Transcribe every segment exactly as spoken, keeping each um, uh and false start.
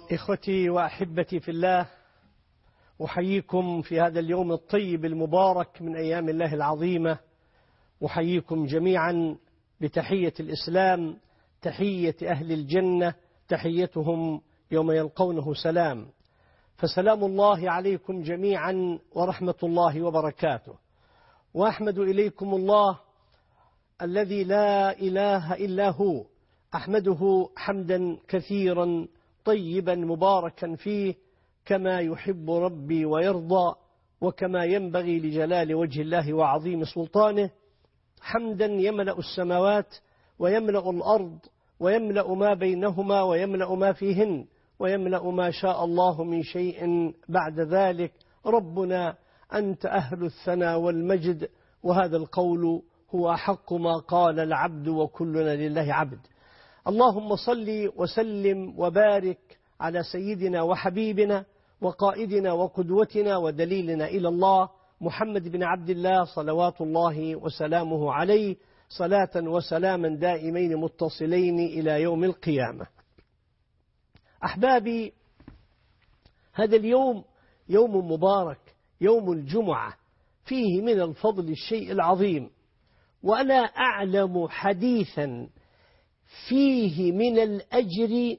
إخوتي وأحبتي في الله، أحييكم في هذا اليوم الطيب المبارك من أيام الله العظيمة. أحييكم جميعا بتحية الإسلام، تحية أهل الجنة، تحيتهم يوم يلقونه سلام. فسلام الله عليكم جميعا ورحمة الله وبركاته. وأحمد إليكم الله الذي لا إله إلا هو، أحمده حمدا كثيرا طيبا مباركا فيه كما يحب ربي ويرضى، وكما ينبغي لجلال وجه الله وعظيم سلطانه، حمدا يملأ السماوات ويملأ الأرض ويملأ ما بينهما ويملأ ما فيهن ويملأ ما شاء الله من شيء بعد ذلك. ربنا أنت أهل الثناء والمجد، وهذا القول هو أحق ما قال العبد وكلنا لله عبد. اللهم صل وسلم وبارك على سيدنا وحبيبنا وقائدنا وقدوتنا ودليلنا إلى الله محمد بن عبد الله صلوات الله وسلامه عليه، صلاة وسلاما دائمين متصلين إلى يوم القيامة. أحبابي، هذا اليوم يوم مبارك، يوم الجمعة، فيه من الفضل الشيء العظيم، وأنا أعلم حديثا فيه من الأجر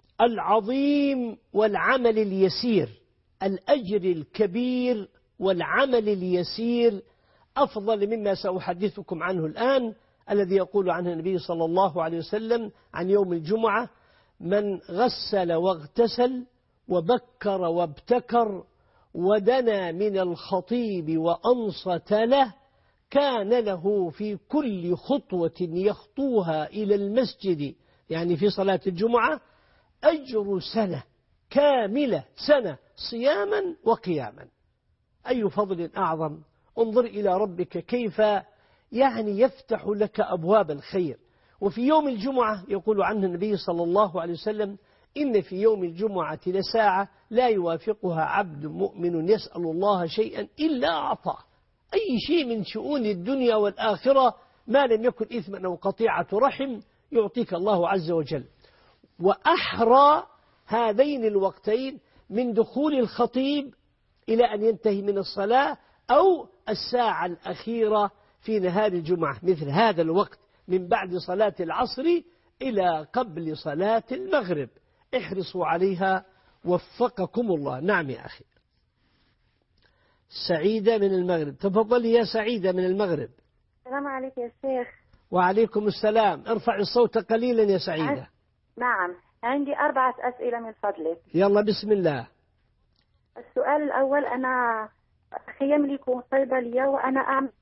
العظيم والعمل اليسير. الأجر الكبير والعمل اليسير أفضل مما سأحدثكم عنه الآن، الذي يقول عنه النبي صلى الله عليه وسلم عن يوم الجمعة: من غسل واغتسل وبكر وابتكر ودنا من الخطيب وأنصت له، كان له في كل خطوة يخطوها إلى المسجد، يعني في صلاة الجمعة، أجر سنة كاملة، سنة صياما وقياما. أي فضل أعظم! انظر إلى ربك كيف يعني يفتح لك أبواب الخير. وفي يوم الجمعة يقول عنه النبي صلى الله عليه وسلم: إن في يوم الجمعة لساعة لا يوافقها عبد مؤمن يسأل الله شيئا إلا أعطاه. أي شيء من شؤون الدنيا والآخرة ما لم يكن إثما أو قطيعة رحم يعطيك الله عز وجل. وأحرى هذين الوقتين من دخول الخطيب إلى أن ينتهي من الصلاة، أو الساعة الأخيرة في نهار الجمعة، مثل هذا الوقت من بعد صلاة العصر إلى قبل صلاة المغرب. احرصوا عليها وفقكم الله. نعم يا أخي. سعيدة من المغرب، تفضلي يا سعيدة من المغرب. السلام عليكم يا شيخ. وعليكم السلام. ارفع الصوت قليلا يا سعيدة. نعم، عندي أربعة أسئلة من فضلك. يلا بسم الله. السؤال الأول: أنا أخي يملك صيدلية وأنا أعمل.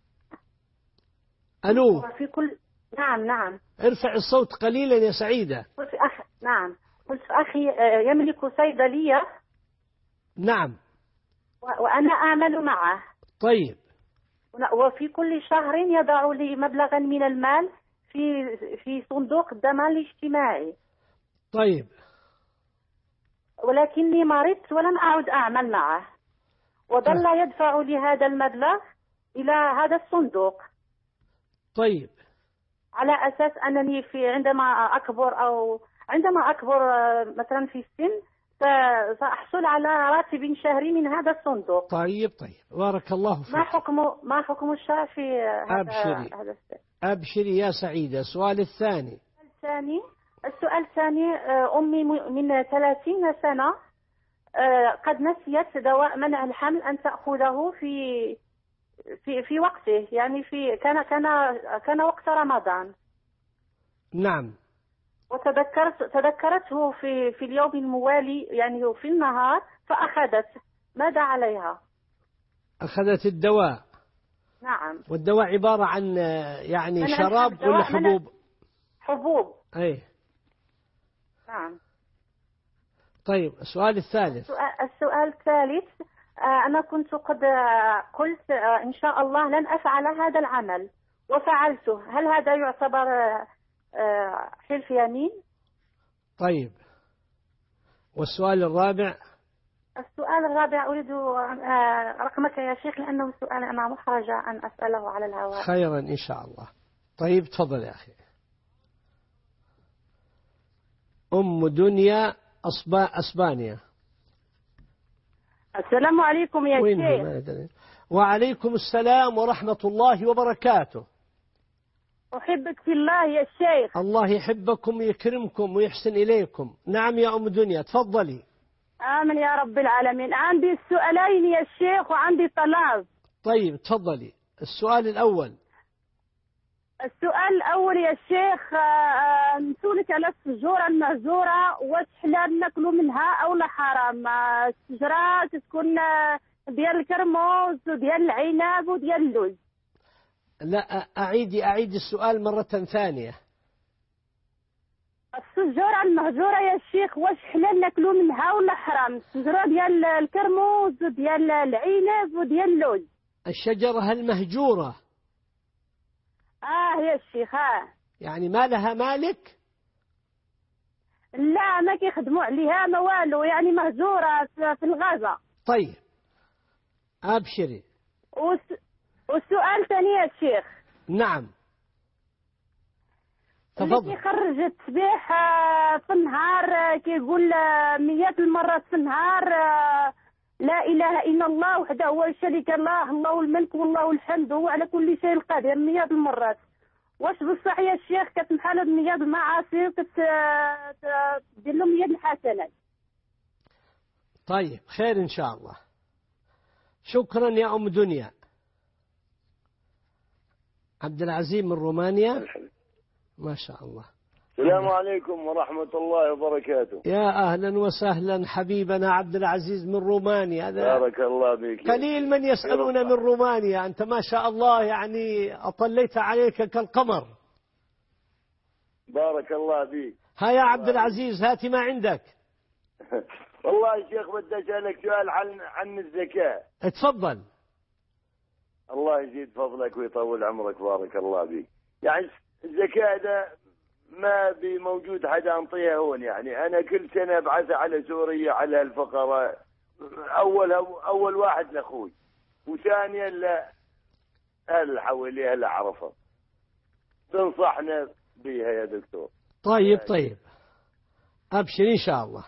ألو. في كل نعم نعم ارفع الصوت قليلا يا سعيدة. قلت أخ... نعم قلت أخي يملك صيدلية. نعم. و... وأنا أعمل معه. طيب. وفي كل شهر يضع لي مبلغا من المال في في صندوق الضمان الاجتماعي. طيب. ولكني مرضت ولم أعد أعمل معه، وظل يدفع لي هذا المبلغ إلى هذا الصندوق. طيب. على أساس أنني في عندما أكبر أو عندما أكبر مثلا في السن سأحصل على راتب شهري من هذا الصندوق. طيب طيب، بارك الله فيك. ما حكم ما حكم الشرع في هذا؟ أبشري هذا أبشري يا سعيدة. السؤال الثاني. الثاني السؤال الثاني: أمي من ثلاثين سنة قد نسيت دواء منع الحمل أن تأخذه في في في وقته، يعني في كان كان كان وقت رمضان. نعم. وتذكرت تذكرته في في اليوم الموالي، يعني في النهار، فأخذت. ماذا عليها؟ أخذت الدواء. نعم. والدواء عبارة عن يعني شراب ولا حبوب؟ حبوب. أي. نعم. طيب، السؤال الثالث. السؤال الثالث: أنا كنت قد قلت إن شاء الله لن أفعل هذا العمل وفعلته، هل هذا يعتبر حلف يمين؟ طيب، والسؤال الرابع. السؤال الرابع أريد رقمك يا شيخ، لأنه سؤال أنا محرجة أن أسأله على الهواء. خيرا إن شاء الله. طيب تفضل يا أخي. أم دنيا أسبا... أسبانيا. السلام عليكم يا شيخ. وعليكم السلام ورحمة الله وبركاته. أحبك في الله يا شيخ. الله يحبكم ويكرمكم ويحسن إليكم. نعم يا أم دنيا تفضلي. آمين يا رب العالمين. عندي السؤالين يا شيخ وعندي طلب. طيب تفضلي. السؤال الأول. السؤال الأول يا شيخ، نسولك على الشجرة المهجورة، واش حلال ناكلوا منها أو لا حرام؟ الشجرة تكون ديال الكرموز وديال العنب وديال اللوز. لا أعيدي أعيدي السؤال مرة ثانية. الشجرة المهجورة يا شيخ واش حلال ناكلوا منها ولا حرام؟ الشجرة ديال الكرموز وديال العنب وديال اللوز. الشجرة المهجورة. آه يا الشيخ. آه يعني ما لها مالك؟ لا ما كيخدموا عليها ما والو، يعني مهجورة في الغابة. طيب أبشري. وس... والسؤال ثاني يا شيخ. نعم اللي تفضل. كيخرج التسبيح في النهار كيقول مئات المرات في النهار لا إله إلا الله وحده هو الشريك له، الله الملك والله الحمد وهو على كل شيء قادر مئات المرات. واش بصح يا الشيخ كتمحل مئات المعاصي وكتدير له مئات الحسنات؟ طيب خير إن شاء الله. شكرا يا أم دنيا. عبد العزيز من رومانيا. ما شاء الله. السلام عليكم ورحمة الله وبركاته. يا أهلا وسهلا حبيبنا عبد العزيز من رومانيا. بارك الله بك. قليل من يسألون من رومانيا، أنت ما شاء الله يعني أطليت عليك كالقمر. بارك الله بك. ها يا عبد العزيز هاتي ما عندك. والله يا شيخ بدي أسألك سؤال عن عن الزكاة. اتفضل. الله يزيد فضلك ويطول عمرك بارك الله بك. يعني الزكاة ده ما بموجود حدا أنطيها هون، يعني أنا كل سنة أبعث على سوريا على الفقراء، أول أول واحد لأخوي وثانيا لا أهل حواليها لا أعرفها. تنصحنا بها يا دكتور؟ طيب طيب أبشر إن شاء الله.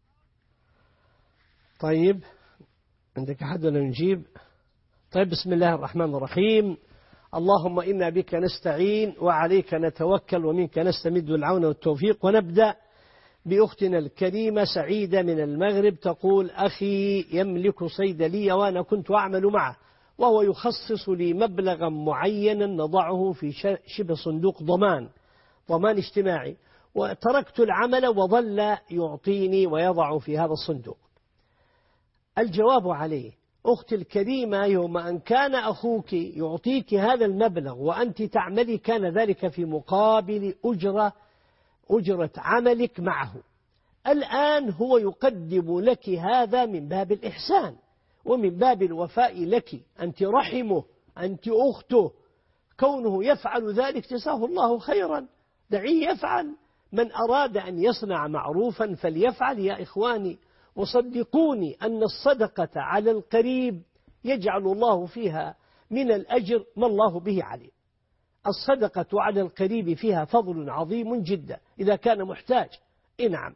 طيب عندك أحد ولا نجيب؟ طيب بسم الله الرحمن الرحيم. اللهم إنا بك نستعين وعليك نتوكل ومنك نستمد العون والتوفيق. ونبدأ بأختنا الكريمة سعيدة من المغرب تقول: أخي يملك صيدلية وأنا كنت أعمل معه، وهو يخصص لي مبلغا معينا نضعه في شبه صندوق ضمان ضمان اجتماعي، وتركت العمل وظل يعطيني ويضع في هذا الصندوق. الجواب عليه: أختي الكريمة، يوم أن كان أخوك يعطيك هذا المبلغ وأنت تعملي كان ذلك في مقابل أجرة أجرة عملك معه. الآن هو يقدم لك هذا من باب الإحسان ومن باب الوفاء لك، أنت رحمه، أنت أخته، كونه يفعل ذلك جزاه الله خيرا، دعيه يفعل. من أراد أن يصنع معروفا فليفعل يا إخواني. وصدقوني أن الصدقة على القريب يجعل الله فيها من الأجر ما الله به عليه. الصدقة على القريب فيها فضل عظيم جدا إذا كان محتاج. نعم.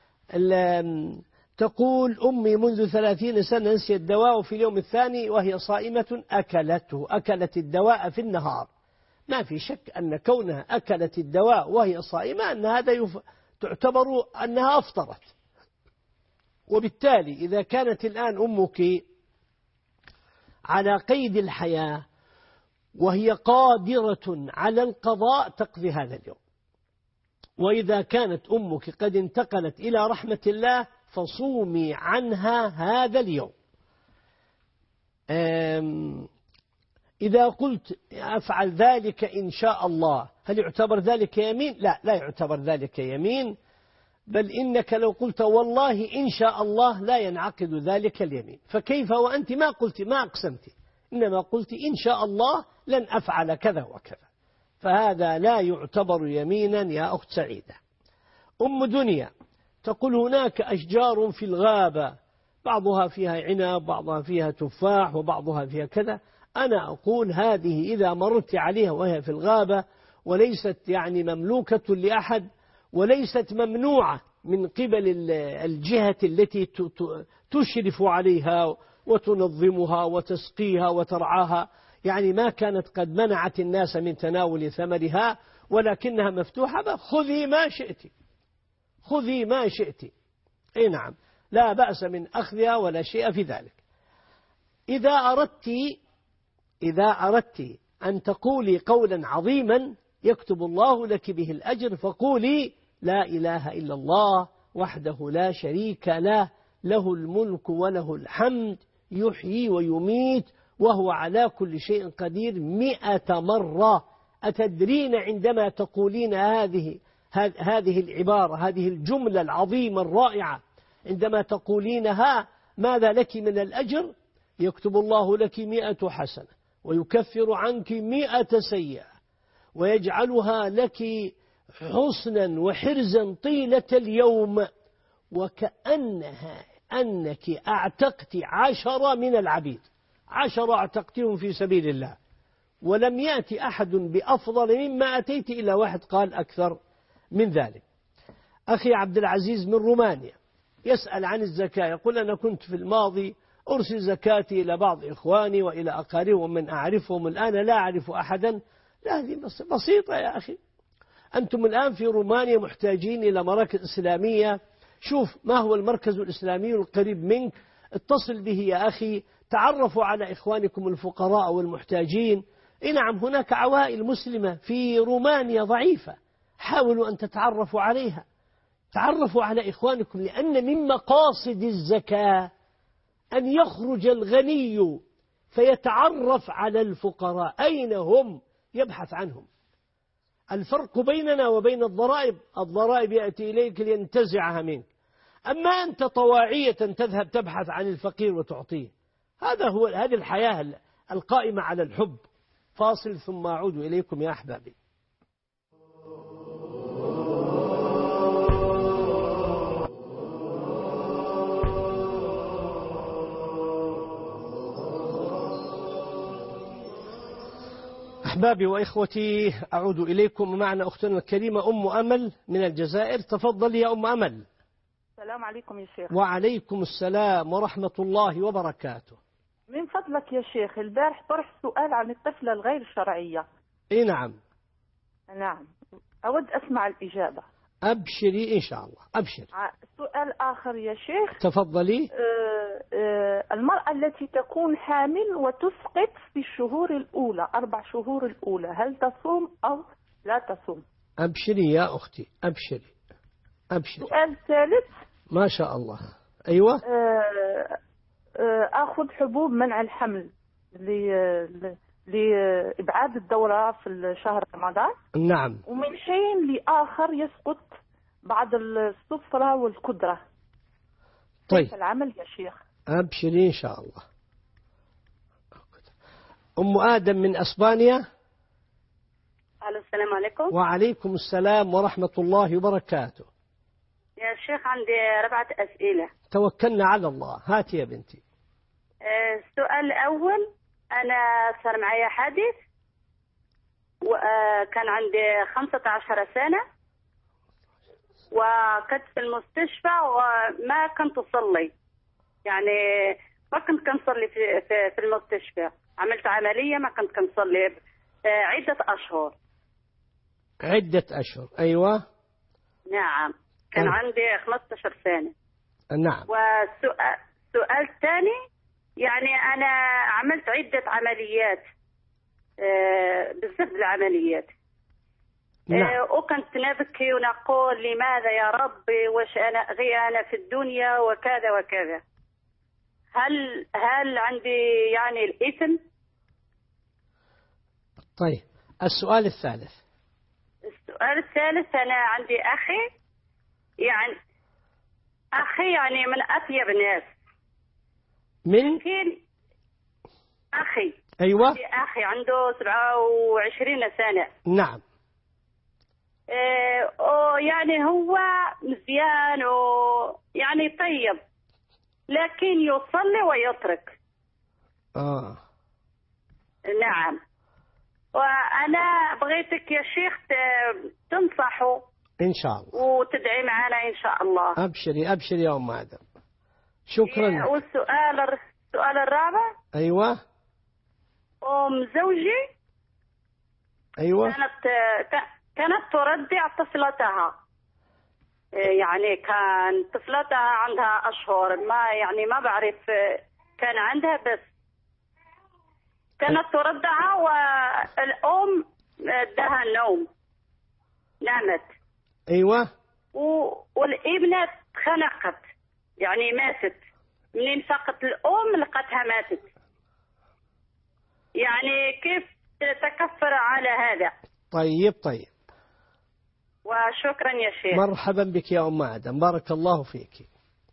تقول: أمي منذ ثلاثين سنة نسيت الدواء في اليوم الثاني وهي صائمة أكلته أكلت الدواء في النهار. ما في شك أن كونها أكلت الدواء وهي صائمة أن هذا يف... تعتبر أنها أفطرت. وبالتالي إذا كانت الآن أمك على قيد الحياة وهي قادرة على القضاء تقضي هذا اليوم. وإذا كانت أمك قد انتقلت إلى رحمة الله فصومي عنها هذا اليوم. إذا قلت أفعل ذلك إن شاء الله، هل يعتبر ذلك يمين؟ لا، لا يعتبر ذلك يمين، بل إنك لو قلت والله إن شاء الله لا ينعقد ذلك اليمين. فكيف وأنت ما قلت ما أقسمت، إنما قلت إن شاء الله لن أفعل كذا وكذا، فهذا لا يعتبر يمينا يا أخت سعيدة. أم دنيا تقول: هناك أشجار في الغابة بعضها فيها عنب بعضها فيها تفاح وبعضها فيها كذا. أنا أقول هذه إذا مرت عليها وهي في الغابة وليست يعني مملوكة لأحد وليست ممنوعة من قبل الجهة التي تشرف عليها وتنظمها وتسقيها وترعاها، يعني ما كانت قد منعت الناس من تناول ثمرها، ولكنها مفتوحة، خذي ما شئت، خذي ما شئت. اي نعم، لا بأس من أخذها ولا شيء في ذلك. إذا أردت إذا أردت أن تقولي قولا عظيما يكتب الله لك به الأجر، فقولي لا إله إلا الله وحده لا شريك له، له الملك وله الحمد، يحيي ويميت وهو على كل شيء قدير، مئة مرة. أتدرين عندما تقولين هذه هذه العبارة، هذه الجملة العظيمة الرائعة، عندما تقولينها ماذا لك من الأجر؟ يكتب الله لك مئة حسنة، ويكفر عنك مئة سيئة، ويجعلها لك حسنا وحرزا طيلة اليوم، وكأنها أنك أعتقت عشرة من العبيد، عشرة أعتقتهم في سبيل الله، ولم يأتي أحد بأفضل مما أتيت إلا واحد قال أكثر من ذلك. أخي عبد العزيز من رومانيا يسأل عن الزكاة، يقول أنا كنت في الماضي أرسل زكاتي إلى بعض إخواني وإلى أقاربهم ومن أعرفهم، الآن لا أعرف أحدا. لا، هذه بسيطة يا أخي، أنتم الآن في رومانيا محتاجين إلى مراكز إسلامية، شوف ما هو المركز الإسلامي القريب منك، اتصل به يا أخي، تعرفوا على إخوانكم الفقراء والمحتاجين. إيه نعم، هناك عوائل مسلمة في رومانيا ضعيفة، حاولوا أن تتعرفوا عليها، تعرفوا على إخوانكم، لأن من مقاصد الزكاة أن يخرج الغني فيتعرف على الفقراء أين هم، يبحث عنهم. الفرق بيننا وبين الضرائب، الضرائب يأتي إليك لينتزعها منك، أما أنت طواعية تذهب تبحث عن الفقير وتعطيه. هذا هو هذه الحياة القائمة على الحب. فاصل ثم أعود إليكم يا أحبابي. أحبابي وإخوتي، أعود إليكم. معنا أختنا الكريمة أم أمل من الجزائر. تفضل يا أم أمل. السلام عليكم يا شيخ. وعليكم السلام ورحمة الله وبركاته. من فضلك يا شيخ، البارح طرح سؤال عن الطفلة الغير شرعية. إيه نعم. نعم، أود أسمع الإجابة. أبشري إن شاء الله، أبشري. سؤال آخر يا شيخ. تفضلي. آه آه المرأة التي تكون حامل وتسقط في الشهور الأولى، أربع شهور الأولى، هل تصوم أو لا تصوم؟ أبشري يا أختي، أبشري أبشري. سؤال ثالث. ما شاء الله. أيوة. آه آه أخذ حبوب منع الحمل لإبعاد الدورة في شهر رمضان. نعم. ومن حين لآخر يسقط بعض الصفرة والكدرة. طيب. كيف العمل يا شيخ؟ أبشري إن شاء الله. أم آدم من أسبانيا. ألو، السلام عليكم. وعليكم السلام ورحمة الله وبركاته. يا شيخ عندي أربعة أسئلة. توكلنا على الله، هاتي يا بنتي. السؤال الأول، أنا صار معي حادث وكان عندي خمسة عشر سنة، وكنت في المستشفى وما كنت أصلي، يعني ما كنت كنصلي في, في, في المستشفى. عملت عملية ما كنت كنصلي عدة أشهر. عدة أشهر، أيوة. نعم، كان أه. عندي خمسة عشر سنة. نعم. والسؤال الثاني، يعني أنا عملت عدة عمليات، آه بزاف العمليات. نعم. آه وكنت نبكي ونقول لماذا يا ربي، واش أنا غير أنا في الدنيا وكذا وكذا. هل هل عندي يعني الإثم؟ طيب، السؤال الثالث. السؤال الثالث، أنا عندي أخي، يعني أخي يعني من أطيب الناس. من؟ لكن أخي. أيوة. عندي أخي عنده سبعة وعشرين سنة. نعم. آه يعني هو مزيان ويعني طيب، لكن يصلي ويترك. آه. نعم. وأنا بغيتك يا شيخ تنصحه إن شاء الله. وتدعي معنا إن شاء الله. أبشري أبشري يا أم آدم. شكرا. والسؤال السؤال الرابع. أيوة. أم زوجي أيوة. كانت كانت ترضع طفلتها، يعني كان طفلتها عندها أشهر، ما يعني ما بعرف كان عندها، بس كانت ترضعها والأم ادها النوم، نامت. أيوة. والابنة خنقت، يعني ماتت، منين فقط الأم لقتها ماتت، يعني كيف تكفر على هذا؟ طيب طيب. وشكرا يا شيخ. مرحبا بك يا أم آدم، بارك الله فيك.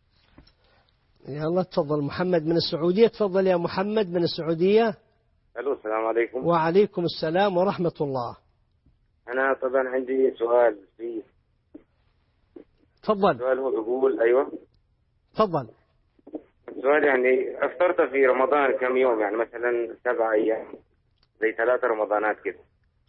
يلا تفضل محمد من السعودية. تفضل يا محمد من السعودية. الو السلام عليكم. وعليكم السلام ورحمة الله. أنا طبعا عندي سؤال فيه. تفضل. السؤال هو بيقول أيوة. تفضل. السؤال يعني أفطرت في رمضان كم يوم، يعني مثلا سبع أيام زي ثلاثة رمضانات كده.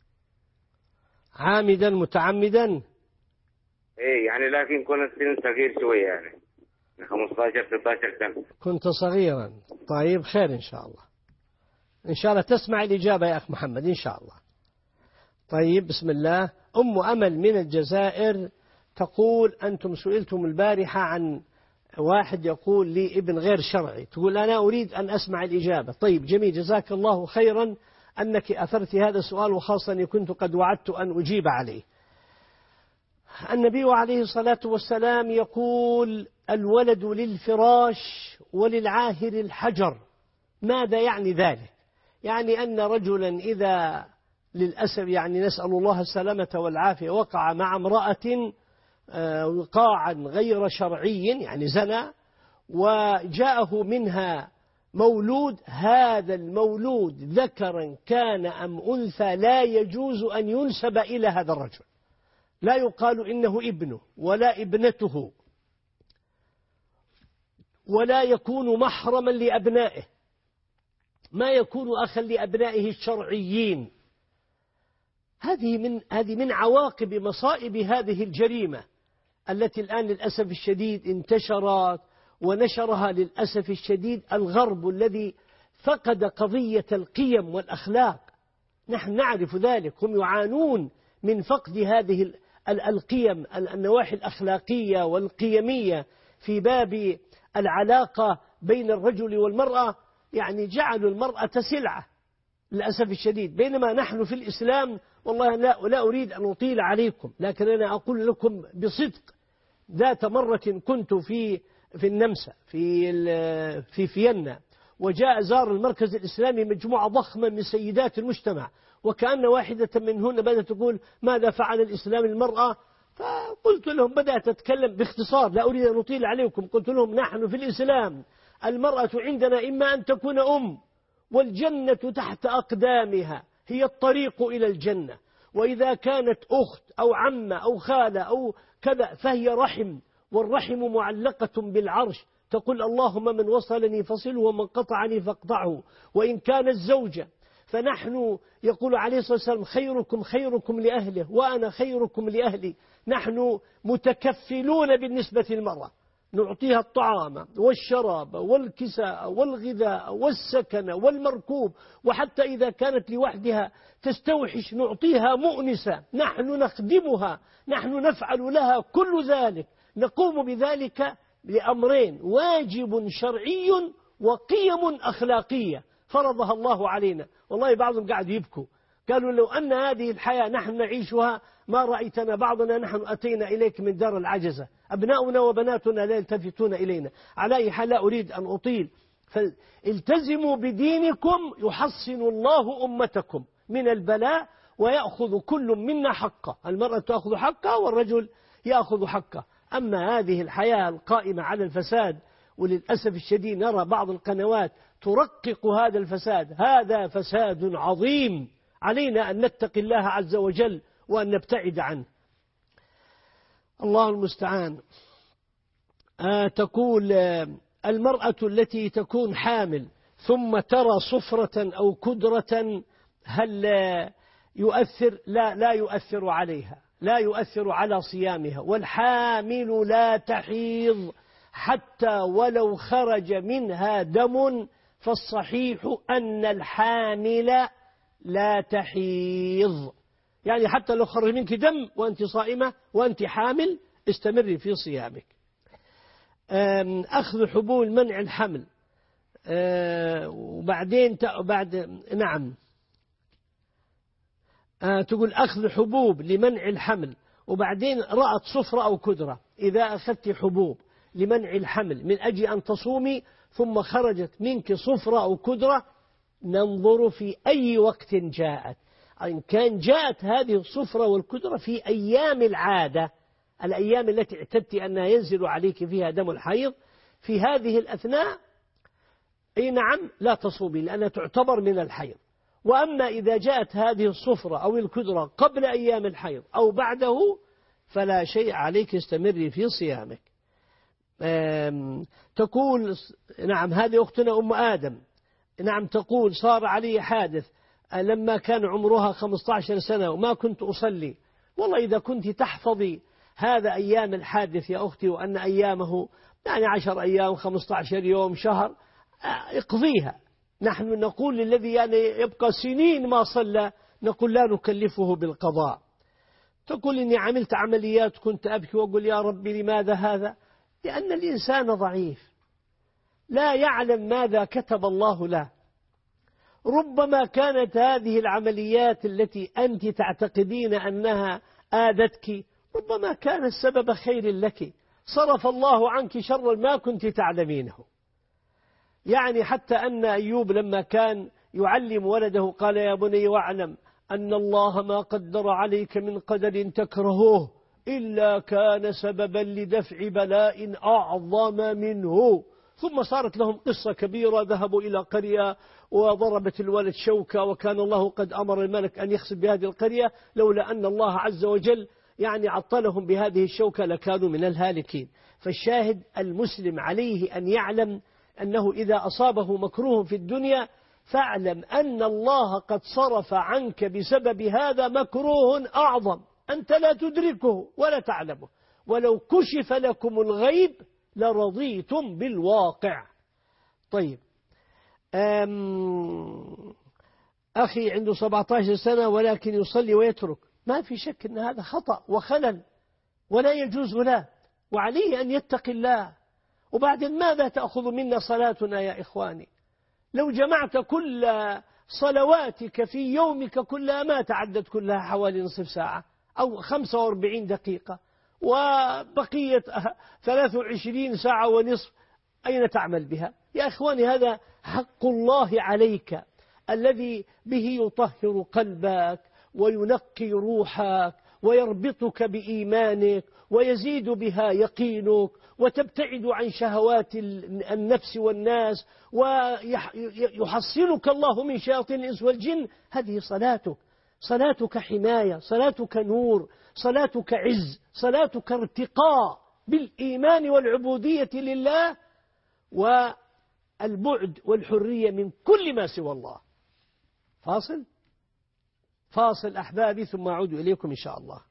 عامدا متعمدا؟ إيه يعني، لكن كنت سن صغير شوية، يعني خمسطاشر ستاشر سنة. كنت صغيرا. طيب خير إن شاء الله، إن شاء الله تسمع الإجابة يا أخ محمد إن شاء الله. طيب بسم الله. أم أمل من الجزائر تقول: أنتم سئلتم البارحة عن واحد يقول لي ابن غير شرعي، تقول أنا أريد أن أسمع الإجابة. طيب جميل، جزاك الله خيرا أنك أثرت هذا السؤال، وخاصة أني كنت قد وعدت أن أجيب عليه. النبي عليه الصلاة والسلام يقول: الولد للفراش وللعاهر الحجر. ماذا يعني ذلك؟ يعني أن رجلا إذا للأسف يعني نسأل الله السلامة والعافية وقع مع امرأة وقاعا غير شرعي، يعني زنى، وجاءه منها مولود، هذا المولود ذكرا كان أم أنثى لا يجوز أن ينسب إلى هذا الرجل، لا يقال إنه ابنه ولا ابنته، ولا يكون محرما لأبنائه، ما يكون أخا لأبنائه الشرعيين. هذه من هذه من عواقب مصائب هذه الجريمة التي الآن للأسف الشديد انتشرت، ونشرها للأسف الشديد الغرب الذي فقد قضية القيم والأخلاق. نحن نعرف ذلك، هم يعانون من فقد هذه القيم، النواحي الأخلاقية والقيمية في باب العلاقة بين الرجل والمرأة، يعني جعلوا المرأة سلعة للأسف الشديد. بينما نحن في الإسلام، والله لا, لا أريد أن أطيل عليكم، لكن أنا أقول لكم بصدق، ذات مرة كنت في في النمسا في في فيينا، وجاء زار المركز الإسلامي مجموعة ضخمة من سيدات المجتمع، وكأن واحدة منهن بدأت تقول: ماذا فعل الإسلام المرأة؟ فقلت لهم، بدأت تتكلم باختصار، لا أريد أن أطيل عليكم، قلت لهم: نحن في الإسلام المرأة عندنا إما أن تكون أم، والجنة تحت أقدامها، هي الطريق إلى الجنة، وإذا كانت أخت أو عمة أو خالة أو كذا فهي رحم، والرحم معلقة بالعرش، تقول: اللهم من وصلني فصله ومن قطعني فاقطعه. وإن كانت زوجة فنحن، يقول عليه الصلاة والسلام: خيركم خيركم لأهله وأنا خيركم لأهلي. نحن متكفلون بالنسبة للمرأة، نعطيها الطعام والشراب والكساء والغذاء والسكن والمركوب، وحتى إذا كانت لوحدها تستوحش نعطيها مؤنسة، نحن نخدمها، نحن نفعل لها كل ذلك، نقوم بذلك لأمرين: واجب شرعي وقيم أخلاقية فرضها الله علينا. والله بعضهم قاعد يبكوا، قالوا: لو أن هذه الحياة نحن نعيشها ما رأيتنا بعضنا نحن أتينا إليك من دار العجزة، أبناؤنا وبناتنا لا يلتفتون إلينا. على أي حال لا أريد أن أطيل، فالتزموا بدينكم يحصن الله أمتكم من البلاء، ويأخذ كل منا حقه، المرأة تأخذ حقها والرجل يأخذ حقه. أما هذه الحياة القائمة على الفساد، وللأسف الشديد نرى بعض القنوات ترقق هذا الفساد، هذا فساد عظيم، علينا أن نتقي الله عز وجل وأن نبتعد عنه. الله المستعان. آه تقول: آه المرأة التي تكون حامل ثم ترى صفرة أو كدرة هل يؤثر؟ لا لا يؤثر عليها، لا يؤثر على صيامها. والحامل لا تحيض حتى ولو خرج منها دم، فالصحيح أن الحامل لا تحيض. يعني حتى لو خرج منك دم وأنت صائمة وأنت حامل استمري في صيامك. أخذ حبوب منع الحمل، وبعدين بعد نعم تقول أخذ حبوب لمنع الحمل، وبعدين رأت صفرة أو كدرة. إذا أخذت حبوب لمنع الحمل من أجل أن تصومي ثم خرجت منك صفرة أو كدرة، ننظر في أي وقت جاءت. إن كان جاءت هذه الصفرة والكدرة في أيام العادة، الأيام التي اعتدت أنها ينزل عليك فيها دم الحيض، في هذه الأثناء أي نعم لا تصومي لأنها تعتبر من الحيض. وأما إذا جاءت هذه الصفرة أو الكدرة قبل أيام الحيض أو بعده فلا شيء عليك، استمري في صيامك. تقول نعم هذه أختنا أم آدم، نعم تقول صار علي حادث لما كان عمرها خمسة عشر سنة وما كنت أصلي. والله إذا كنت تحفظي هذا أيام الحادث يا أختي، وأن أيامه يعني عشر أيام خمسة عشر يوم شهر، اقضيها. نحن نقول للذي يعني يبقى سنين ما صلى نقول لا نكلفه بالقضاء. تقول إني عملت عمليات كنت أبكي وأقول يا ربي لماذا هذا؟ لأن الإنسان ضعيف لا يعلم ماذا كتب الله له. ربما كانت هذه العمليات التي أنت تعتقدين أنها آذتك ربما كانت سبب خير لك، صرف الله عنك شر ما كنت تعلمينه. يعني حتى أن أيوب لما كان يعلم ولده قال يا بني واعلم أن الله ما قدر عليك من قدر تكرهوه إلا كان سببا لدفع بلاء أعظم منه. ثم صارت لهم قصة كبيرة، ذهبوا إلى قرية وضربت الولد شوكة، وكان الله قد أمر الملك أن يخسف بهذه القرية، لولا أن الله عز وجل يعني عطلهم بهذه الشوكة لكانوا من الهالكين. فالشاهد المسلم عليه أن يعلم أنه إذا أصابه مكروه في الدنيا فاعلم أن الله قد صرف عنك بسبب هذا مكروه أعظم أنت لا تدركه ولا تعلمه. ولو كشف لكم الغيب لرضيتم بالواقع. طيب أخي عنده سبعة عشر سنة ولكن يصلي ويترك، ما في شك أن هذا خطأ وخلل ولا يجوز له، وعليه أن يتقي الله. وبعدين ماذا تأخذ منا صلاتنا يا إخواني؟ لو جمعت كل صلواتك في يومك كلها ما تعدت كلها حوالي نصف ساعة أو خمسة وأربعين دقيقة، وبقية ثلاث وعشرين ساعة ونصف أين تعمل بها؟ يا إخواني هذا حق الله عليك الذي به يطهر قلبك وينقي روحك ويربطك بإيمانك ويزيد بها يقينك وتبتعد عن شهوات النفس والناس ويحصنك الله من شياطين الإنس والجن. هذه صلاتك، صلاتك حماية، صلاتك نور، صلاتك عز، صلاتك ارتقاء بالإيمان والعبودية لله والبعد والحرية من كل ما سوى الله. فاصل فاصل أحبابي ثم أعود إليكم إن شاء الله.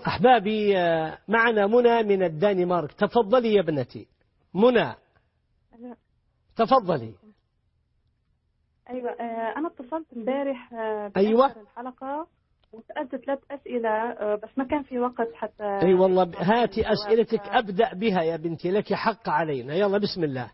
أحبابي معنا منى من الدنمارك. تفضلي يا ابنتي منى، تفضلي. أيوة أنا اتصلت امبارح أيوة الحلقة وسألت ثلاث أسئلة بس ما كان في وقت حتى. أي أيوة والله، هاتي أسئلتك أبدأ بها يا بنتي، لك حق علينا. يلا بسم الله،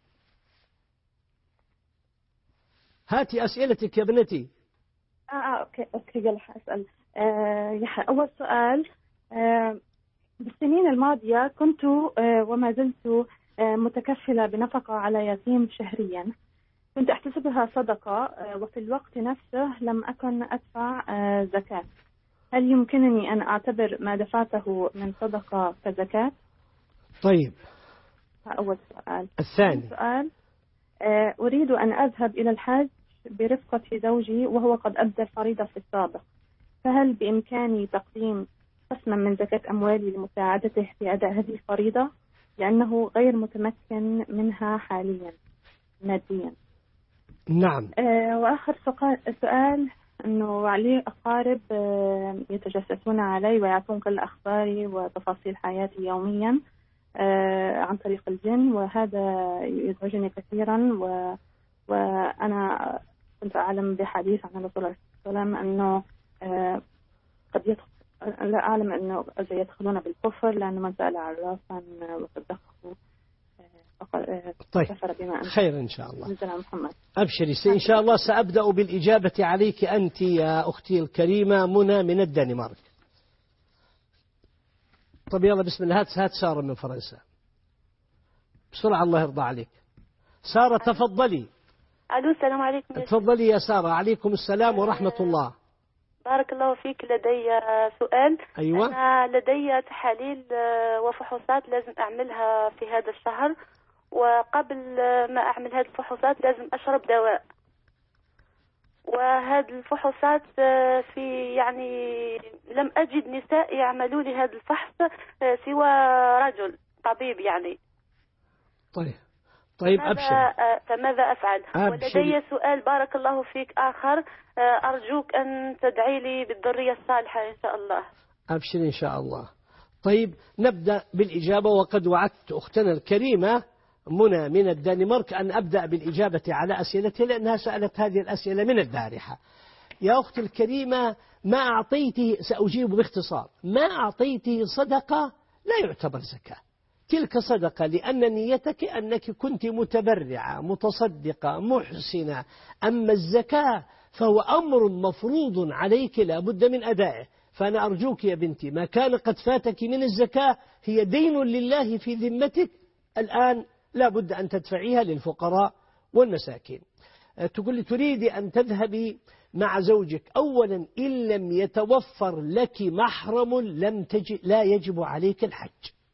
هاتي أسئلتك يا بنتي. آه, آه أوكي أوكي يلا حأسأل. آه أول سؤال، آه بالسنين الماضية كنت آه وما زلت آه متكفلة بنفقة على يتيم شهريا، كنت أحتسبها صدقة آه وفي الوقت نفسه لم أكن أدفع آه زكاة، هل يمكنني أن أعتبر ما دفعته من صدقة كزكاة؟ طيب أول سؤال. الثاني سؤال، آه أريد أن أذهب إلى الحج برفقة زوجي وهو قد أدى الفريضة في السابق، فهل بإمكاني تقديم قسما من زكاة أموالي لمساعدته في أداء هذه الفريضة لأنه غير متمكن منها حاليا ماديا؟ نعم. آه وآخر سؤال، أنه علي أقارب آه يتجسسون علي ويعطون كل أخباري وتفاصيل حياتي يوميا آه عن طريق الجن، وهذا يزعجني كثيرا. و وأنا كنت أعلم بحديث عن الرسول عليه الصلاة والسلام أنه آه قد يدخل، لا أعلم أنه يدخلون بالكفر لأنه من سأل عرافا وصدقه طيب بما خير إن شاء الله. محمد أبشري إن شاء الله. سأبدأ بالإجابة عليك أنت يا أختي الكريمة منى من الدنمارك. طب يلا بسم الله، هات هات سارة من فرنسا بسرعة، الله يرضى عليك. سارة تفضلي. ألو السلام عليكم. تفضلي يا سارة. عليكم السلام ورحمة الله. بارك الله فيك. لدي سؤال. أيوة. أنا لدي تحاليل وفحوصات لازم أعملها في هذا الشهر، وقبل ما أعمل هذه الفحوصات لازم أشرب دواء، وهذه الفحوصات في يعني لم أجد نساء يعملوا لي هذا الفحص سوى رجل طبيب يعني. طيب طيب أبشر. فماذا أفعل؟ أبشر. ولدي سؤال بارك الله فيك آخر، أرجوك أن تدعي لي بالذرية الصالحة إن شاء الله. أبشر إن شاء الله. طيب نبدأ بالإجابة، وقد وعدت أختنا الكريمة منى من الدنمارك أن أبدأ بالإجابة على أسئلتها لأنها سألت هذه الأسئلة من البارحة. يا أختي الكريمة، ما أعطيته، سأجيب باختصار، ما أعطيته صدقة لا يعتبر زكاة، تلك صدقة لأن نيتك أنك كنت متبرعة متصدقة محسنة. أما الزكاة فهو أمر مفروض عليك لا بد من أدائه. فأنا أرجوك يا بنتي، ما كان قد فاتك من الزكاة هي دين لله في ذمتك، الآن لا بد أن تدفعيها للفقراء والمساكين. تقول لي تريدي أن تذهبي مع زوجك، أولا إن لم يتوفر لك محرم لم تجي لا يجب عليك الحج،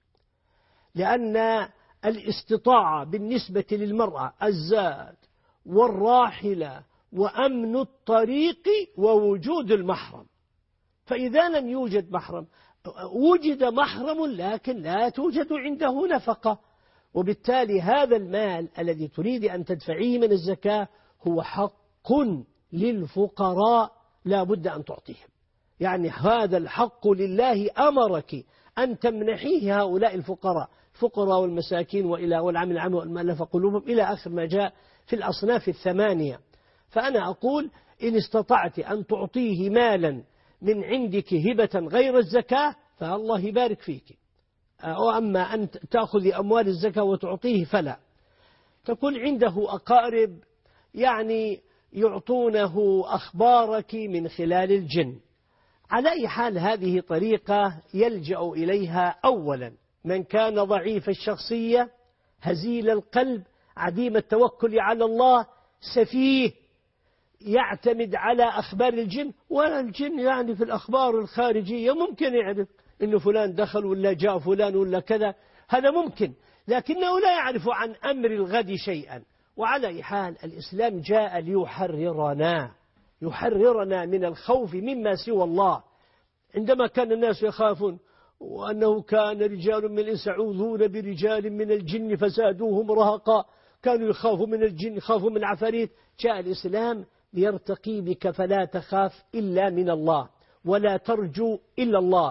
لأن الاستطاعة بالنسبة للمرأة الزاد والراحلة وأمن الطريق ووجود المحرم. فإذا لم يوجد محرم، وجد محرم لكن لا توجد عنده نفقة، وبالتالي هذا المال الذي تريد أن تدفعيه من الزكاة هو حق للفقراء لا بد أن تعطيهم. يعني هذا الحق لله أمرك أن تمنحيه هؤلاء الفقراء، الفقراء والمساكين وإلى والعامل العام والمؤلفة قلوبهم إلى آخر ما جاء في الأصناف الثمانية. فأنا أقول إن استطعت أن تعطيه مالا من عندك هبة غير الزكاة فالله يبارك فيك، وأما أن تأخذ أموال الزكاة وتعطيه فلا. تكون عنده أقارب يعني يعطونه أخبارك من خلال الجن. على أي حال هذه طريقة يلجأ إليها أولا من كان ضعيف الشخصية هزيل القلب عديم التوكل على الله سفيه يعتمد على أخبار الجن. والجن يعني في الأخبار الخارجية ممكن يعرف إنه فلان دخل ولا جاء فلان ولا كذا، هذا ممكن، لكنه لا يعرف عن أمر الغد شيئا. وعلى أي حال الإسلام جاء ليحررنا يحررنا من الخوف مما سوى الله. عندما كان الناس يخافون وأنه كان رجال من الإنس يعوذون برجال من الجن فزادوهم رهقا، كانوا يخافوا من الجن يخافوا من العفاريت، جاء الإسلام ليرتقي بك فلا تخاف إلا من الله ولا ترجو إلا الله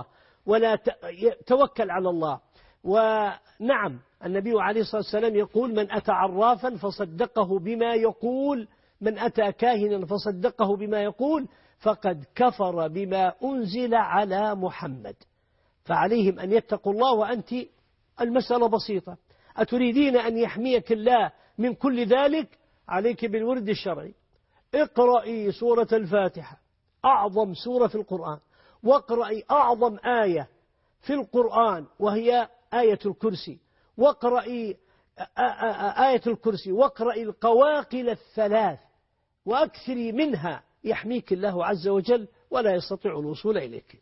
ولا توكل على الله. ونعم النبي عليه الصلاة والسلام يقول من أتى عرافا فصدقه بما يقول، من أتى كاهنا فصدقه بما يقول فقد كفر بما أنزل على محمد. فعليهم أن يتقوا الله. وأنت المسألة بسيطة، أتريدين أن يحميك الله من كل ذلك؟ عليك بالورد الشرعي. اقرأي سورة الفاتحة، أعظم سورة في القرآن، واقرأي أعظم آية في القرآن وهي آية الكرسي، واقرأي آية الكرسي، واقرأي القواقل الثلاث وأكثري منها، يحميك الله عز وجل ولا يستطيع الوصول إليك.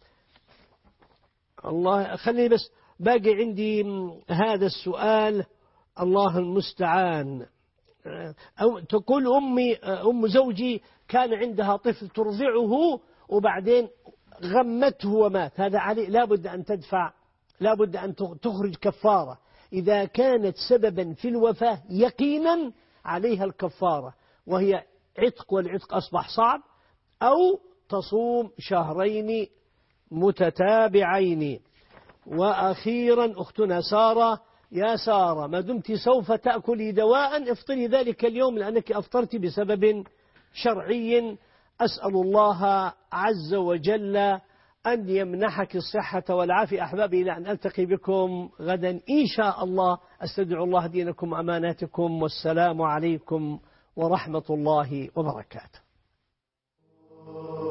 الله خليني بس باقي عندي هذا السؤال، الله المستعان. أو تقول أمي أم زوجي كان عندها طفل ترضعه وبعدين غمته ومات، هذا عليه لابد أن تدفع، لابد أن تخرج كفارة. إذا كانت سببا في الوفاة يقينا عليها الكفارة، وهي عتق، والعتق أصبح صعب، أو تصوم شهرين متتابعين. وأخيرا أختنا سارة، يا سارة ما دمت سوف تأكلي دواء افطري ذلك اليوم لأنك أفطرت بسبب شرعي. أسأل الله عز وجل أن يمنحك الصحة والعافية. أحبابي إلى أن ألتقي بكم غدا إن شاء الله، أستودع الله دينكم وأماناتكم، والسلام عليكم ورحمة الله وبركاته.